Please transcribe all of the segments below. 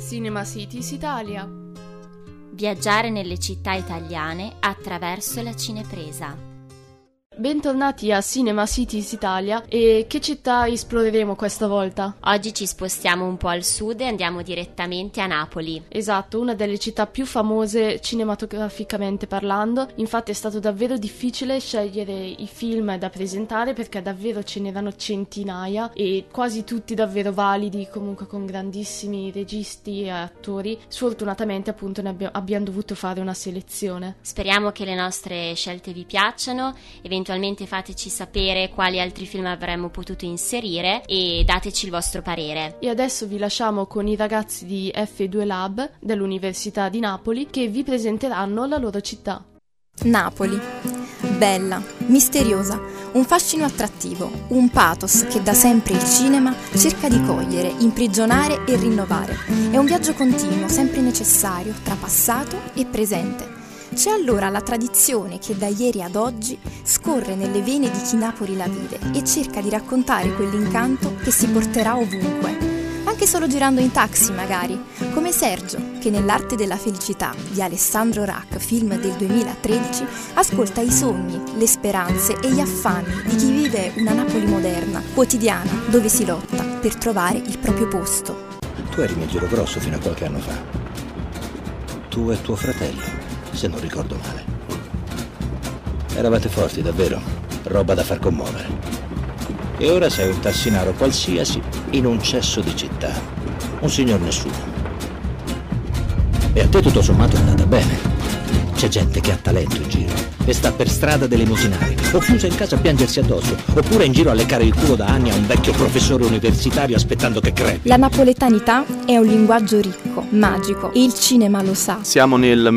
Cinema Cities Italia. Viaggiare nelle città italiane attraverso la cinepresa. Bentornati a Cinema Cities Italia. E che città esploreremo questa volta? Oggi ci spostiamo un po' al sud e andiamo direttamente a Napoli. Esatto, una delle città più famose cinematograficamente parlando. Infatti è stato davvero difficile scegliere i film da presentare perché davvero ce n'erano centinaia e quasi tutti davvero validi, comunque con grandissimi registi e attori. Sfortunatamente appunto abbiamo dovuto fare una selezione. Speriamo che le nostre scelte vi piacciono, eventualmente fateci sapere quali altri film avremmo potuto inserire e dateci il vostro parere. E adesso vi lasciamo con i ragazzi di F2 Lab dell'Università di Napoli che vi presenteranno la loro città. Napoli. Bella, misteriosa, un fascino attrattivo, un pathos che da sempre il cinema cerca di cogliere, imprigionare e rinnovare. È un viaggio continuo, sempre necessario, tra passato e presente. C'è allora la tradizione che da ieri ad oggi scorre nelle vene di chi Napoli la vive e cerca di raccontare quell'incanto che si porterà ovunque, anche solo girando in taxi magari, come Sergio, che nell'Arte della felicità di Alessandro Rack, film del 2013, ascolta i sogni, le speranze e gli affanni di chi vive una Napoli moderna, quotidiana, dove si lotta per trovare il proprio posto. Tu eri nel Giro Grosso fino a qualche anno fa. Tu e tuo fratello, se non ricordo male. Eravate forti, davvero, roba da far commuovere. E ora sei un tassinaro qualsiasi in un cesso di città, un signor nessuno. E a te tutto sommato è andata bene. C'è gente che ha talento in giro e sta per strada delle musinari, o chiusa in casa a piangersi addosso, oppure in giro a leccare il culo da anni a un vecchio professore universitario aspettando che crepi. La napoletanità è un linguaggio ricco, magico, e il cinema lo sa. Siamo nel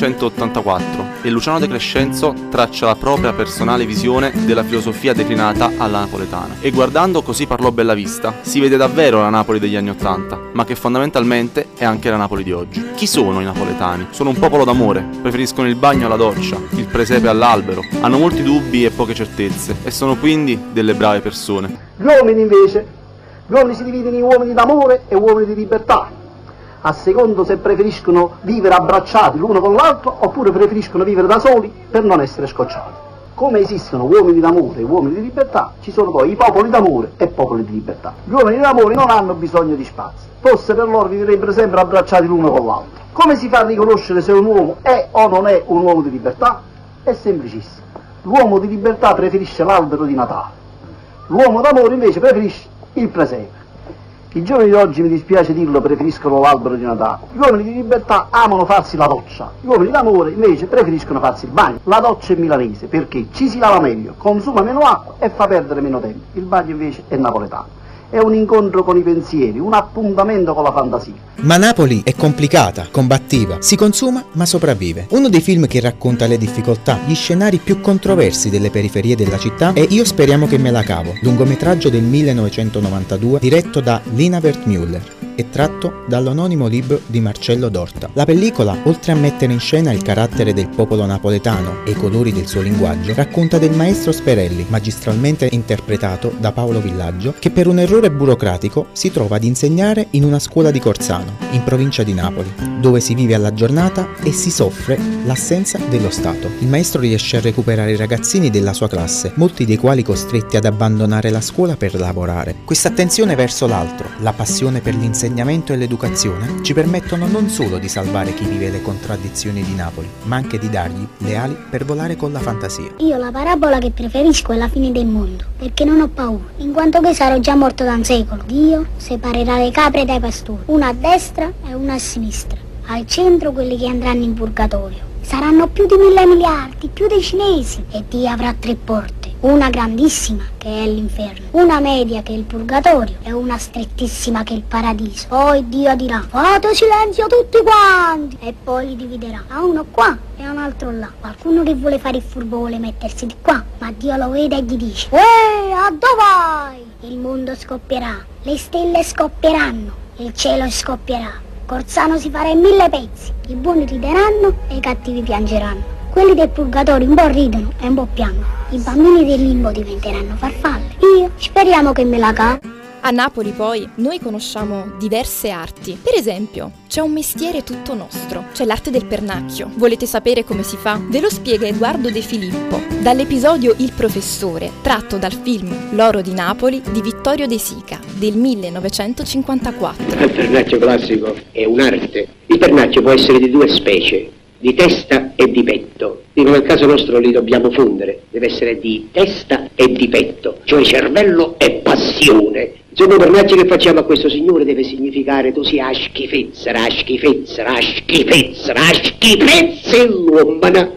1984 e Luciano De Crescenzo traccia la propria personale visione della filosofia declinata alla napoletana. E guardando Così parlò Bellavista si vede davvero la Napoli degli anni '80, ma che fondamentalmente è anche la Napoli di oggi. Chi sono i napoletani? Sono un popolo d'amore, preferiscono il bagno alla doccia, il presepe all'albero, hanno molti dubbi e poche certezze e sono quindi delle brave persone. Gli uomini invece, gli uomini si dividono in uomini d'amore e uomini di libertà, a secondo se preferiscono vivere abbracciati l'uno con l'altro oppure preferiscono vivere da soli per non essere scocciati. Come esistono uomini d'amore e uomini di libertà, ci sono poi i popoli d'amore e popoli di libertà. Gli uomini d'amore non hanno bisogno di spazio, forse per loro vivrebbero sempre abbracciati l'uno con l'altro. Come si fa a riconoscere se un uomo è o non è un uomo di libertà? È semplicissimo. L'uomo di libertà preferisce l'albero di Natale, l'uomo d'amore invece preferisce il presepe. I giovani di oggi, mi dispiace dirlo, preferiscono l'albero di Natale. Gli uomini di libertà amano farsi la doccia, gli uomini d'amore invece preferiscono farsi il bagno. La doccia è milanese perché ci si lava meglio, consuma meno acqua e fa perdere meno tempo. Il bagno invece è napoletano. È un incontro con i pensieri, un appuntamento con la fantasia. Ma Napoli è complicata, combattiva, si consuma ma sopravvive. Uno dei film che racconta le difficoltà, gli scenari più controversi delle periferie della città è Io speriamo che me la cavo, lungometraggio del 1992 diretto da Lina Wertmüller e tratto dall'anonimo libro di Marcello Dorta. La pellicola, oltre a mettere in scena il carattere del popolo napoletano e i colori del suo linguaggio, racconta del maestro Sperelli, magistralmente interpretato da Paolo Villaggio, che per un errore burocratico si trova ad insegnare in una scuola di Corsano, in provincia di Napoli, dove si vive alla giornata e si soffre l'assenza dello Stato. Il maestro riesce a recuperare i ragazzini della sua classe, molti dei quali costretti ad abbandonare la scuola per lavorare. Questa attenzione verso l'altro, la passione per l'insegnamento e l'educazione ci permettono non solo di salvare chi vive le contraddizioni di Napoli, ma anche di dargli le ali per volare con la fantasia. Io la parabola che preferisco è la fine del mondo, perché non ho paura, in quanto che sarò già morto da un secolo. Dio separerà le capre dai pastori, una a destra e una a sinistra. Al centro quelli che andranno in purgatorio. Saranno più di 1.000 miliardi, più dei cinesi. E Dio avrà 3 porte. Una grandissima, che è l'inferno, una media, che è il purgatorio, e una strettissima, che è il paradiso. Poi Dio dirà: fate silenzio tutti quanti, e poi li dividerà, a uno qua e a un altro là. Qualcuno che vuole fare il furbo vuole mettersi di qua, ma Dio lo vede e gli dice: a dove vai? Il mondo scoppierà, le stelle scoppieranno, il cielo scoppierà, Corsano si farà in 1000 pezzi, i buoni rideranno e i cattivi piangeranno. Quelli del purgatorio un po' ridono e un po' piangono. I bambini del limbo diventeranno farfalle. Io speriamo che me la cavo. A Napoli poi noi conosciamo diverse arti. Per esempio, c'è un mestiere tutto nostro, c'è l'arte del pernacchio. Volete sapere come si fa? Ve lo spiega Edoardo De Filippo, dall'episodio Il professore, tratto dal film L'oro di Napoli di Vittorio De Sica, del 1954. Il pernacchio classico è un'arte. Il pernacchio può essere di due specie, di testa e di petto. Dico, nel caso nostro li dobbiamo fondere, deve essere di testa e di petto, cioè cervello e passione. Insomma, il pernacchio che facciamo a questo signore deve significare tu sia schifezza, l'uomana.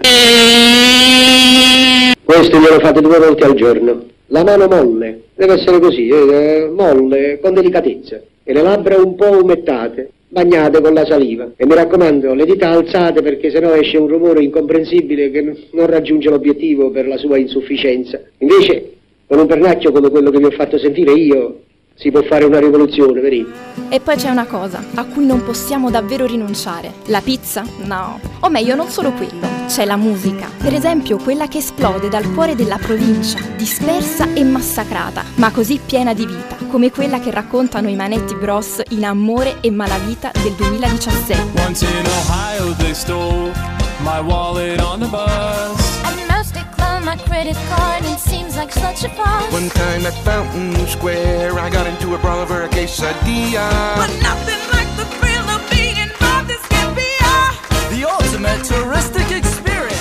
Questo glielo fate 2 volte al giorno. La mano molle, deve essere così, molle, con delicatezza, e le labbra un po' umettate, bagnate con la saliva. E mi raccomando, le dita alzate, perché sennò esce un rumore incomprensibile che non raggiunge l'obiettivo per la sua insufficienza. Invece, con un pernacchio come quello che vi ho fatto sentire io, si può fare una rivoluzione, vero? E poi c'è una cosa a cui non possiamo davvero rinunciare. La pizza? No. O meglio, non solo quello. C'è la musica. Per esempio, quella che esplode dal cuore della provincia, dispersa e massacrata, ma così piena di vita, come quella che raccontano i Manetti Bros in Amore e Malavita del 2017. Once in Ohio they stole my wallet on the bus. My credit card, it seems like such a fuss. One time at Fountain Square, I got into a brawl over a quesadilla. But nothing like the thrill of being involved in Scambia. The ultimate touristic experience.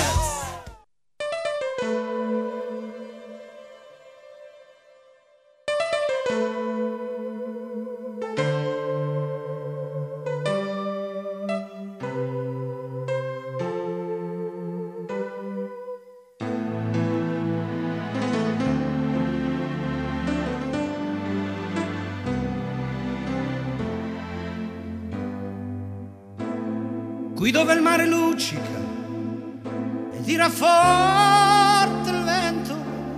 Qui dove il mare luccica e tira forte il vento,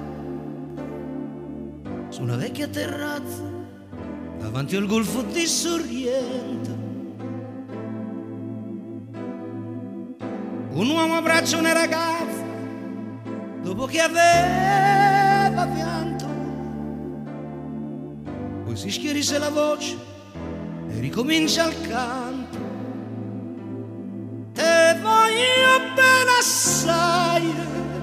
su una vecchia terrazza davanti al golfo di Sorrento, un uomo abbraccia una ragazza dopo che aveva pianto, poi si schierisse la voce e ricomincia il canto. Te voglio bene assai,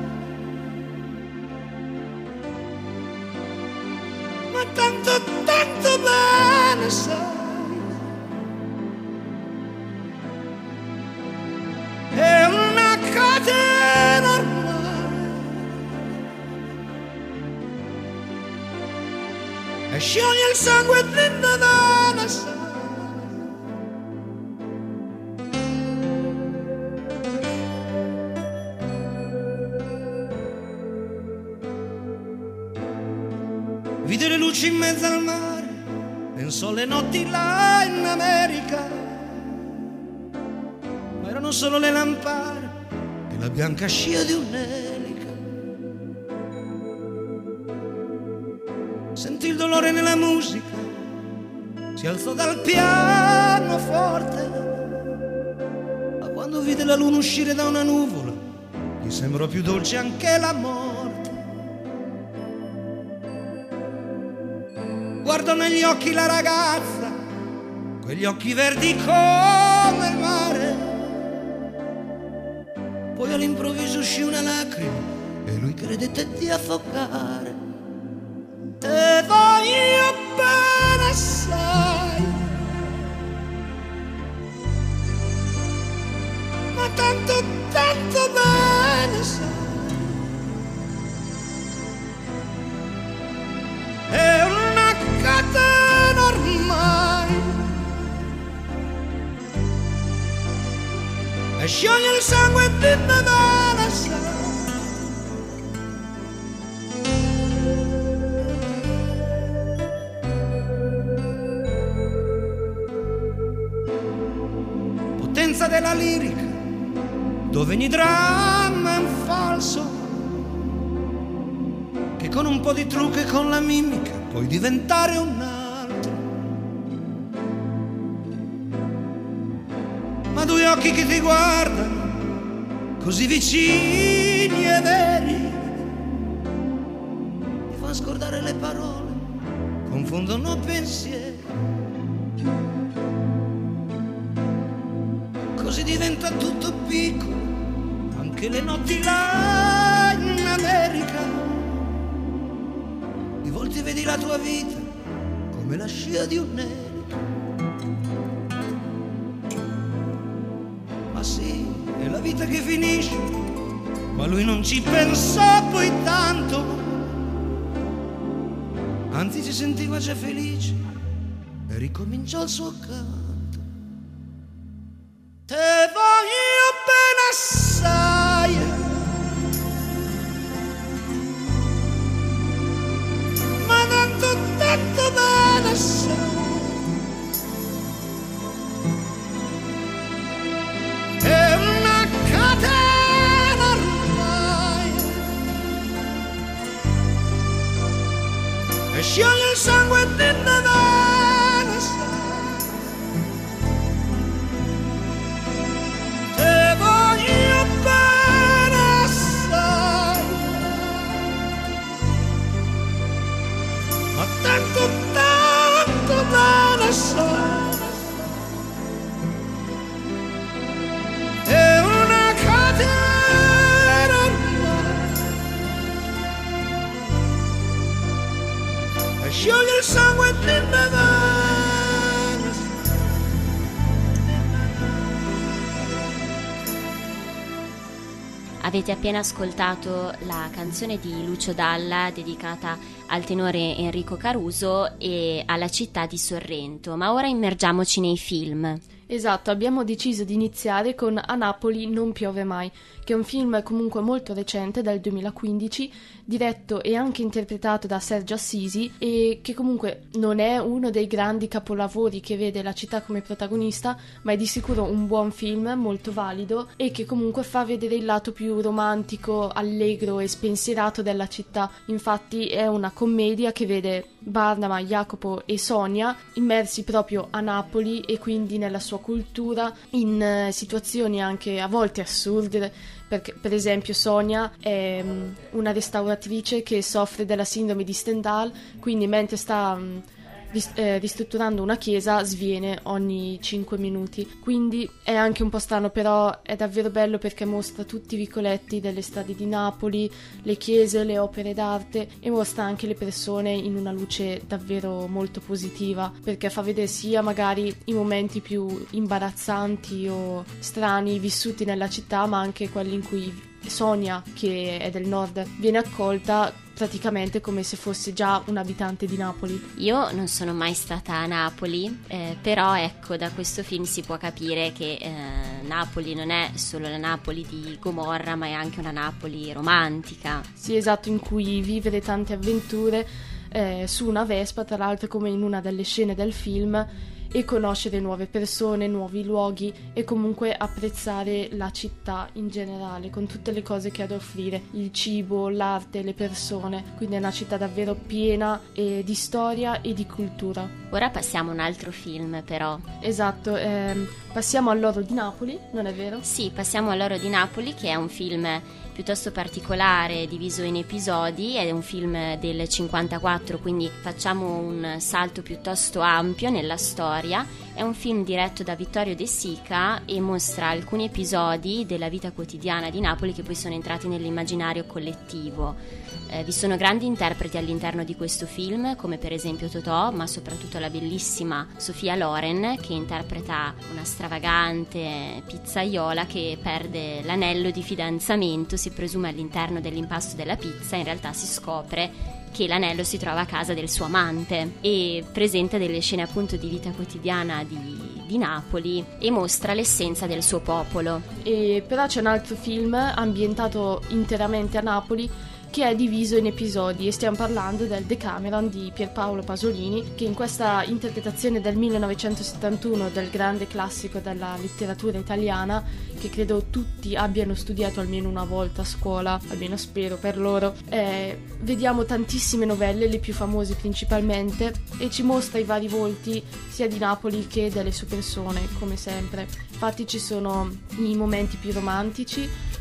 ma tanto, tanto bene sai. È una catena ormai, e scioglie il sangue dentro da una sai. Vide le luci in mezzo al mare, pensò alle notti là in America, ma erano solo le lampade e la bianca scia di un'elica. Sentì il dolore nella musica, si alzò dal pianoforte, ma quando vide la luna uscire da una nuvola, gli sembrò più dolce anche la morte. Guardò negli occhi la ragazza, quegli occhi verdi come il mare. Poi all'improvviso uscì una lacrima e lui credette di affogare. Te voglio bene assai, ma tanto, tanto bene sai. È una catena ormai, e scioglie il sangue di Nevada sai. Potenza della lirica, dove ogni dramma è un falso, che con un po' di trucco e con la mimica puoi diventare un altro. Ma 2 occhi che ti guardano così vicini e veri, ti fanno scordare le parole confondono pensieri. Così diventa tutto piccolo, anche le notti là in America. Di volte vedi la tua vita come la scia di un nero. Ma sì, è la vita che finisce, ma lui non ci pensò poi tanto, anzi si sentiva già felice e ricominciò il suo canto. Te voglio bene assai, ma tanto bene assai. È una catena ormai e scioglie il sangue di nevane, sai. Te voglio bene assai, ma tanto bene assai. È una catena ormai e scioglie il sangue di nevane. Avete appena ascoltato la canzone di Lucio Dalla dedicata al tenore Enrico Caruso e alla città di Sorrento, ma ora immergiamoci nei film. Esatto, abbiamo deciso di iniziare con A Napoli non piove mai, che è un film comunque molto recente, del 2015, diretto e anche interpretato da Sergio Assisi, e che comunque non è uno dei grandi capolavori che vede la città come protagonista, ma è di sicuro un buon film, molto valido, e che comunque fa vedere il lato più romantico, allegro e spensierato della città. Infatti è una commedia che vede Barnaba, Jacopo e Sonia immersi proprio a Napoli e quindi nella sua cultura, in situazioni anche a volte assurde, perché per esempio Sonia è una restauratrice che soffre della sindrome di Stendhal, quindi mentre sta ristrutturando una chiesa sviene ogni 5 minuti, quindi è anche un po' strano, però è davvero bello perché mostra tutti i vicoletti delle strade di Napoli, le chiese, le opere d'arte, e mostra anche le persone in una luce davvero molto positiva, perché fa vedere sia magari i momenti più imbarazzanti o strani vissuti nella città, ma anche quelli in cui Sonia, che è del nord, viene accolta praticamente come se fosse già un abitante di Napoli. Io non sono mai stata a Napoli, però ecco, da questo film si può capire che Napoli non è solo la Napoli di Gomorra, ma è anche una Napoli romantica. Sì, esatto, in cui vivere tante avventure su una Vespa, tra l'altro, come in una delle scene del film, e conoscere nuove persone, nuovi luoghi e comunque apprezzare la città in generale, con tutte le cose che ha da offrire, il cibo, l'arte, le persone. Quindi è una città davvero piena di storia e di cultura. Ora passiamo a un altro film, però. Esatto, passiamo all'Oro di Napoli, non è vero? Sì, passiamo all'Oro di Napoli, che è un film piuttosto particolare, diviso in episodi, è un film del 54, quindi facciamo un salto piuttosto ampio nella storia. È un film diretto da Vittorio De Sica e mostra alcuni episodi della vita quotidiana di Napoli che poi sono entrati nell'immaginario collettivo. Vi sono grandi interpreti all'interno di questo film, come per esempio Totò, ma soprattutto la bellissima Sofia Loren, che interpreta una stravagante pizzaiola che perde l'anello di fidanzamento, si presume all'interno dell'impasto della pizza, in realtà si scopre che l'anello si trova a casa del suo amante, e presenta delle scene appunto di vita quotidiana di Napoli e mostra l'essenza del suo popolo. E però c'è un altro film ambientato interamente a Napoli che è diviso in episodi, e stiamo parlando del Decameron di Pierpaolo Pasolini, che in questa interpretazione del 1971 del grande classico della letteratura italiana, che credo tutti abbiano studiato almeno una volta a scuola, almeno spero per loro, vediamo tantissime novelle, le più famose principalmente, e ci mostra i vari volti sia di Napoli che delle sue persone, come sempre. Infatti ci sono i momenti più romantici,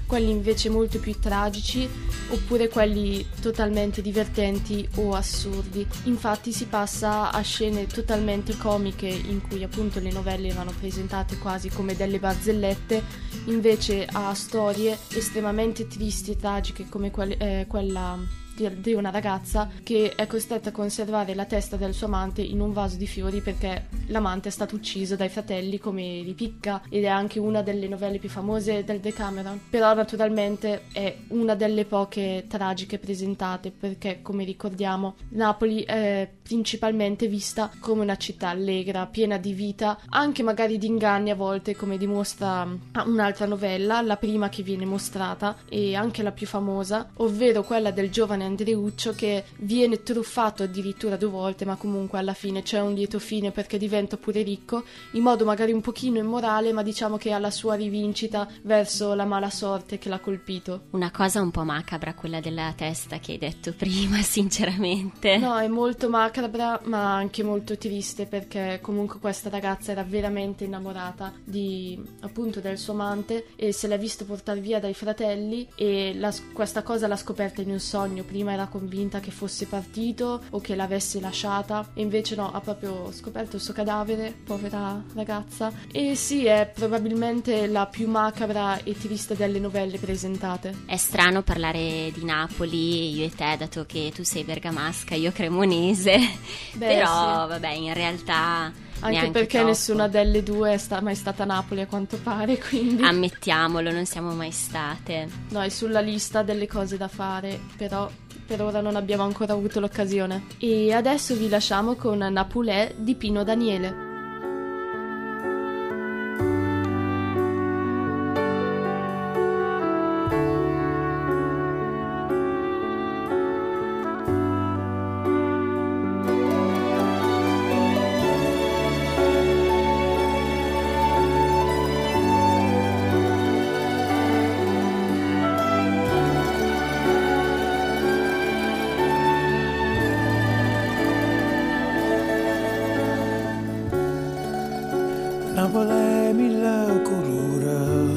quelli invece molto più tragici, oppure quelli totalmente divertenti o assurdi. Infatti si passa a scene totalmente comiche in cui appunto le novelle erano presentate quasi come delle barzellette, invece a storie estremamente tristi e tragiche come quella di una ragazza che è costretta a conservare la testa del suo amante in un vaso di fiori perché l'amante è stato ucciso dai fratelli come ripicca, ed è anche una delle novelle più famose del Decameron. Però naturalmente è una delle poche tragiche presentate, perché come ricordiamo Napoli è principalmente vista come una città allegra, piena di vita, anche magari di inganni a volte, come dimostra un'altra novella, la prima che viene mostrata e anche la più famosa, ovvero quella del giovane Andreuccio, che viene truffato addirittura 2 volte, ma comunque alla fine c'è un lieto fine perché diventa pure ricco, in modo magari un pochino immorale, ma diciamo che ha la sua rivincita verso la mala sorte che l'ha colpito. Una cosa un po' macabra quella della testa che hai detto prima, sinceramente. No, è molto macabra, ma anche molto triste, perché comunque questa ragazza era veramente innamorata appunto del suo amante e se l'ha visto portare via dai fratelli, e questa cosa l'ha scoperta in un sogno. Prima era convinta che fosse partito o che l'avesse lasciata, e invece no, ha proprio scoperto il suo cadavere, povera ragazza. E sì, è probabilmente la più macabra e triste delle novelle presentate. È strano parlare di Napoli, io e te, dato che tu sei bergamasca, io cremonese. Però sì. Vabbè, in realtà anche perché troppo. Nessuna delle due è mai stata a Napoli, a quanto pare, quindi ammettiamolo, non siamo mai state. No, è sulla lista delle cose da fare, però per ora non abbiamo ancora avuto l'occasione. E adesso vi lasciamo con Napulè di Pino Daniele. Napoli è mille colore,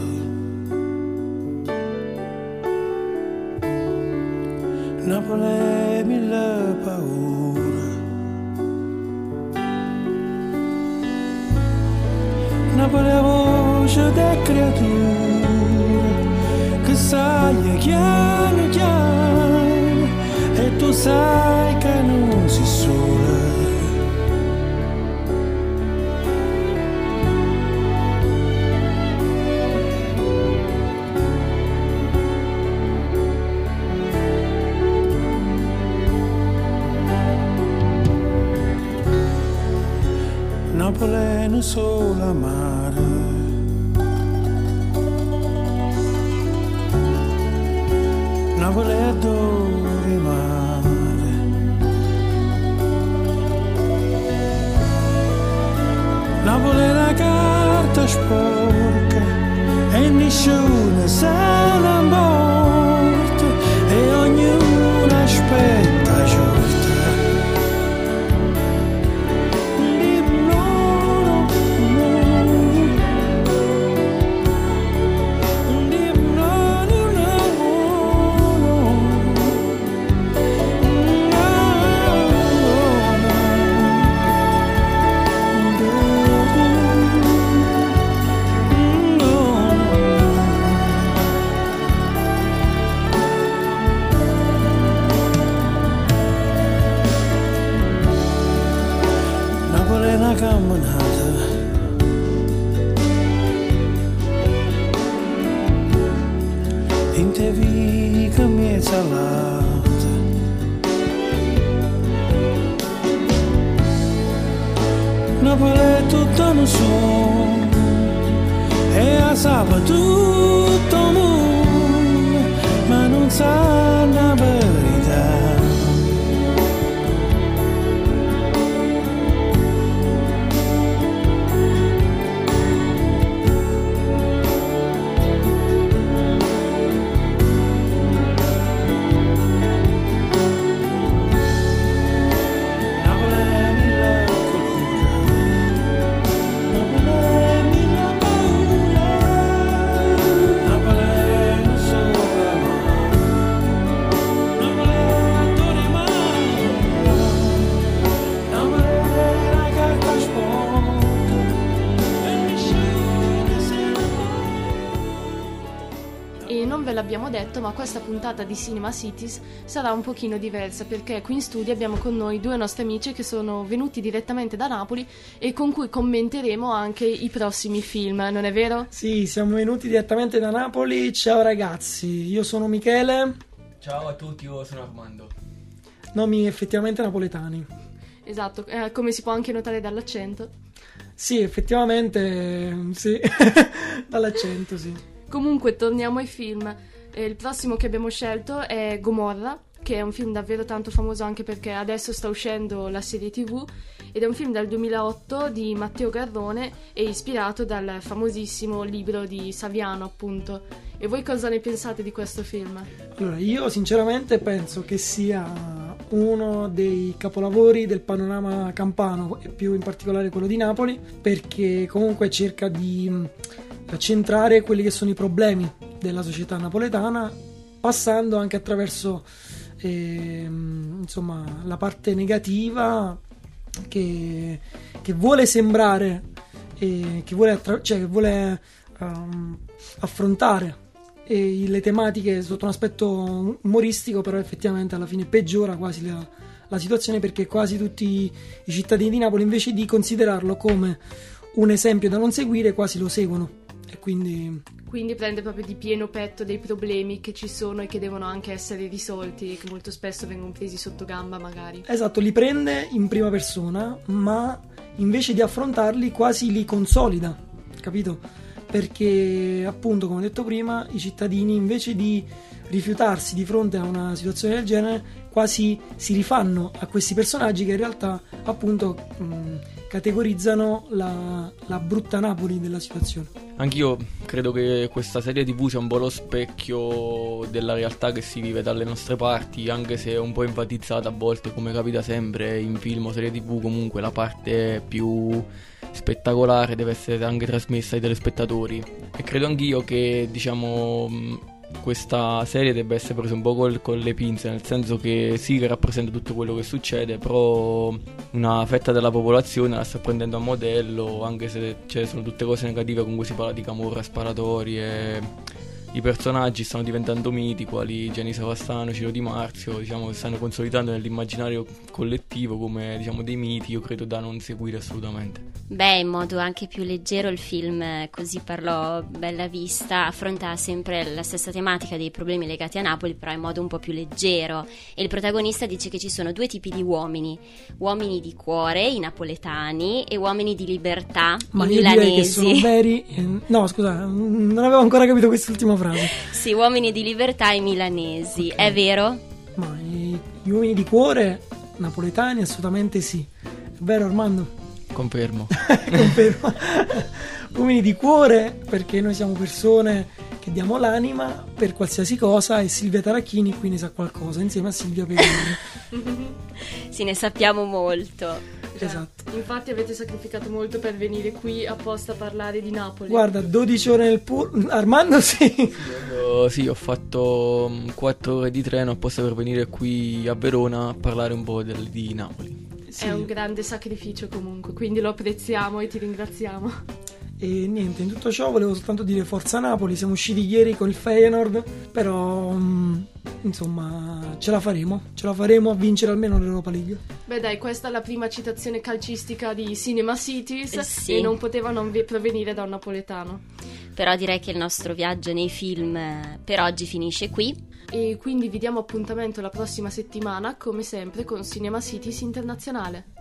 Napoli è mille paure, Napoli è voce delle creature che sai chiaro chiaro, e tu sai che non si sola. Napoli è un solo amare, Napoli è dove mare, Napoli è una carta sporca e nessuno se ne importa e ognuno aspetta giorno. Camminata in te vica mi è salata, Napoli è tutto un sogno e a sabato tutto il mondo, ma non sa la verità. non ve l'abbiamo detto, ma questa puntata di Cinema Cities sarà un pochino diversa, perché qui in studio abbiamo con noi 2 nostri amici che sono venuti direttamente da Napoli e con cui commenteremo anche i prossimi film, non è vero? Sì, siamo venuti direttamente da Napoli. Ciao ragazzi, io sono Michele. Ciao a tutti, io sono Armando. Nomi effettivamente napoletani. Esatto, come si può anche notare dall'accento. Sì, effettivamente, sì, dall'accento, sì. Comunque, torniamo ai film. Il prossimo che abbiamo scelto è Gomorra, che è un film davvero tanto famoso anche perché adesso sta uscendo la serie TV, ed è un film del 2008 di Matteo Garrone e ispirato dal famosissimo libro di Saviano, appunto. E voi cosa ne pensate di questo film? Allora, io sinceramente penso che sia uno dei capolavori del panorama campano, e più in particolare quello di Napoli, perché comunque cerca di centrare quelli che sono i problemi della società napoletana, passando anche attraverso insomma la parte negativa che vuole sembrare, che vuole affrontare le tematiche sotto un aspetto umoristico, però effettivamente alla fine peggiora quasi la situazione, perché quasi tutti i cittadini di Napoli, invece di considerarlo come un esempio da non seguire, quasi lo seguono, e quindi prende proprio di pieno petto dei problemi che ci sono e che devono anche essere risolti, che molto spesso vengono presi sotto gamba magari. Esatto, li prende in prima persona, ma invece di affrontarli quasi li consolida, capito? Perché appunto, come ho detto prima, i cittadini, invece di rifiutarsi di fronte a una situazione del genere, quasi si rifanno a questi personaggi che in realtà appunto categorizzano la brutta Napoli della situazione. Anch'io credo che questa serie TV sia un po' lo specchio della realtà che si vive dalle nostre parti, anche se è un po' enfatizzata a volte, come capita sempre in film o serie TV. Comunque la parte più spettacolare deve essere anche trasmessa ai telespettatori, e credo anch'io che, diciamo, questa serie debba essere presa un po' con le pinze, nel senso che sì, che rappresenta tutto quello che succede, però una fetta della popolazione la sta prendendo a modello, anche se sono tutte cose negative. Comunque si parla di camorra, sparatori, i personaggi stanno diventando miti, quali Gianni Savastano, Ciro Di Marzio, diciamo, stanno consolidando nell'immaginario collettivo come, diciamo, dei miti, io credo, da non seguire assolutamente. Beh, in modo anche più leggero il film Così parlò Bella Vista affronta sempre la stessa tematica dei problemi legati a Napoli, però in modo un po' più leggero, e il protagonista dice che ci sono 2 tipi di uomini di cuore, i napoletani, e uomini di libertà, ma i milanesi. Direi che sono veri. No, scusa, non avevo ancora capito quest'ultima frase. Sì, uomini di libertà e milanesi, okay. È vero? Ma gli uomini di cuore napoletani assolutamente sì. È vero, Armando? Confermo. Confermo. Uomini di cuore, perché noi siamo persone che diamo l'anima per qualsiasi cosa, e Silvia Taracchini qui ne sa qualcosa insieme a Silvia Perini. Sì, ne sappiamo molto. Esatto. Infatti avete sacrificato molto per venire qui apposta a parlare di Napoli. Guarda, 12 ore nel Armando, sì. Sì, ho fatto 4 ore di treno apposta per venire qui a Verona a parlare un po' di Napoli. Sì. È un grande sacrificio comunque, quindi lo apprezziamo e ti ringraziamo. E niente, in tutto ciò volevo soltanto dire forza Napoli. Siamo usciti ieri con il Feyenoord, però insomma ce la faremo a vincere almeno l'Europa League. Beh dai, questa è la prima citazione calcistica di Cinema Cities, sì. E non poteva non provenire da un napoletano. Però direi che il nostro viaggio nei film per oggi finisce qui, e quindi vi diamo appuntamento la prossima settimana, come sempre, con Cinema Cities Internazionale.